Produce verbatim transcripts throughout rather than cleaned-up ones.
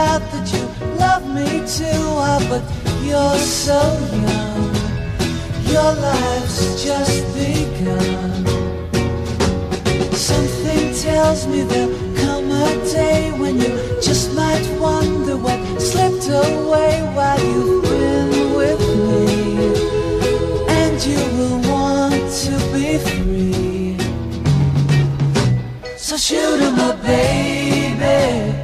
out that you love me too. Ah, but you're so young, your life's just begun. Something tells me there'll come a day when you just might wonder what slipped away while you've been with me, and you will want to be free. So shoot 'em up, baby,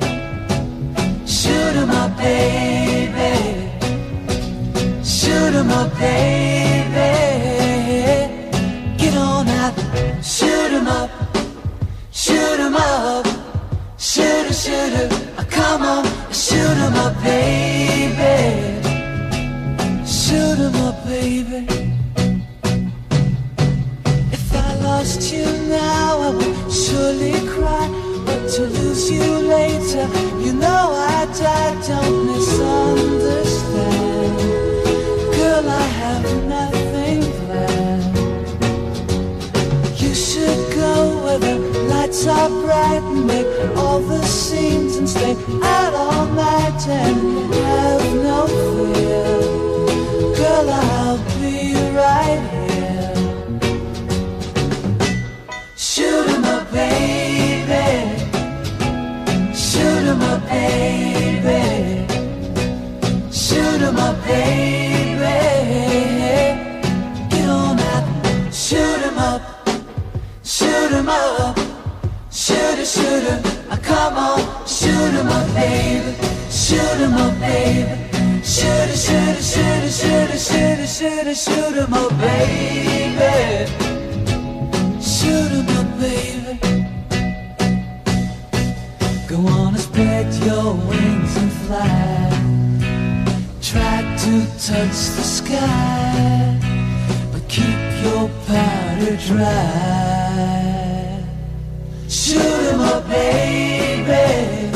shoot 'em up, baby, shoot 'em up, baby, get on out, shoot 'em up, shoot 'em up, shoot 'em, shoot 'em, come on, shoot 'em up, baby, shoot 'em up, baby. If I lost you now, I would surely cry, but to lose you later, you know I died. Don't misunderstand, girl, I have nothing planned. You should go where the lights are bright and make all the scenes and stay out all night and have no fear. Girl, I'll be right here. Shoot 'em up, baby, shoot 'em up, baby, shoot 'em up, baby, get on out, shoot 'em up, shoot 'em up, shoot 'em, shoot 'em, come on, shoot 'em up, baby, shoot 'em up, baby, shoot 'em, shoot 'em, shoot 'em, shoot 'em, shoot 'em, shoot 'em, shoot 'em up, baby, shoot 'em up, baby. Go on and spread your wings and fly. Try to touch the sky, but keep your powder dry. Shoot 'em up, baby,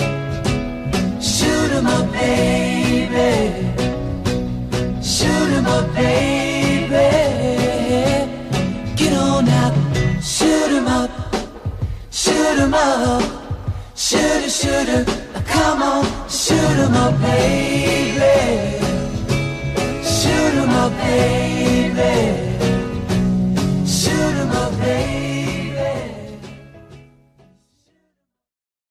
shoot 'em up, baby, shoot 'em up, baby, get on out, shoot 'em up, shoot 'em up, shoot 'em, shoot 'em, come on, shoot 'em up, baby, shoot 'em up, baby.